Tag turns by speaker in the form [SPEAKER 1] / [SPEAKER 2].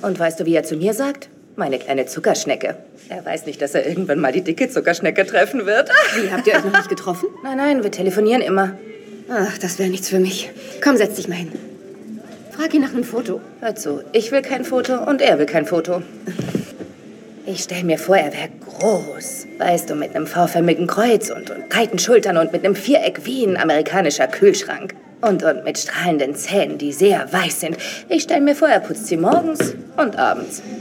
[SPEAKER 1] Und weißt du, wie er zu mir sagt? Meine kleine Zuckerschnecke. Er weiß nicht, dass er irgendwann mal die dicke Zuckerschnecke treffen wird.
[SPEAKER 2] Wie, habt ihr euch noch nicht getroffen?
[SPEAKER 1] Nein, wir telefonieren immer.
[SPEAKER 2] Ach, das wäre nichts für mich. Komm, setz dich mal hin. Frag ihn nach einem Foto.
[SPEAKER 1] Hör zu, ich will kein Foto und er will kein Foto. Ich stell mir vor, er wäre groß. Weißt du, mit einem V-förmigen Kreuz und breiten Schultern und mit einem Viereck wie ein amerikanischer Kühlschrank. Und mit strahlenden Zähnen, die sehr weiß sind. Ich stell mir vor, er putzt sie morgens und abends.